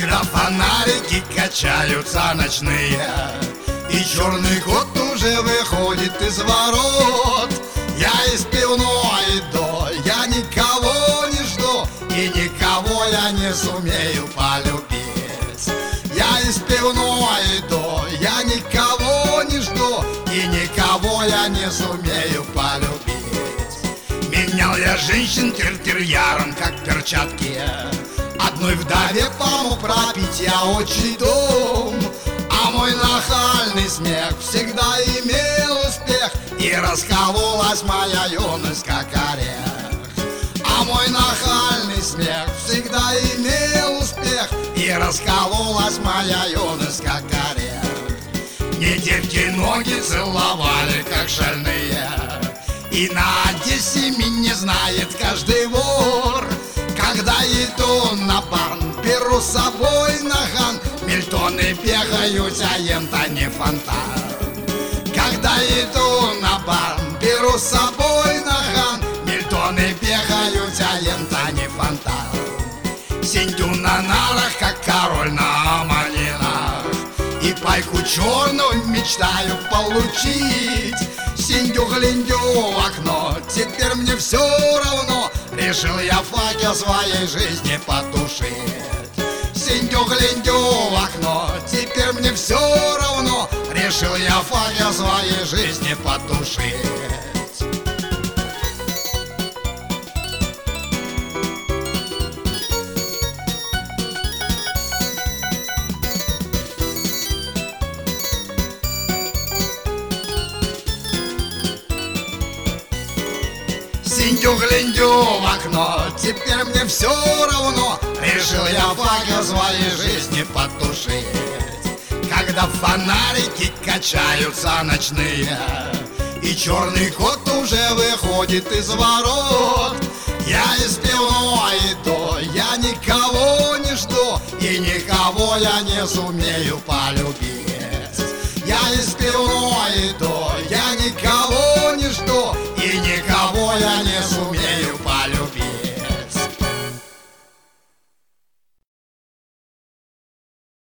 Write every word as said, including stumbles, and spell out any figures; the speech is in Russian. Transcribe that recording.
Когда фонарики качаются ночные, и черный кот уже выходит из ворот, я из пивной иду, я никого не жду, и никого я не сумею полюбить. Я из пивной иду, я никого не жду, и никого я не сумею полюбить. Менял я женщин терьером, как перчатки, одной вдове помог пропить я отчий дом. А мой нахальный смех всегда имел успех, и раскололась моя юность, как орех. А мой нахальный смех всегда имел успех, и раскололась моя юность, как орех. Мне девки ноги целовали, как шальные, и на Одессе меня знает каждый вор. Когда иду на бар, беру с собой наган, мильтоны бегают, а ем-то не фонтан. Когда иду на бар, беру с собой наган, мильтоны бегают, а ем-то не фонтан. Сидю на нарах, как король на аманинах, и пайку черную мечтаю получить. Сидю-глядю в окно, теперь мне все равно, решил я факел своей жизни потушить. Сидю-глядю в окно, теперь мне все равно, решил я факел своей жизни потушить. Сидю-глядю в окно, теперь мне все равно, решил я факел своей жизни потушить. Когда фонарики качаются ночные, и черный кот уже выходит из ворот, я из пивной иду, я никого не жду, и никого я не сумею полюбить.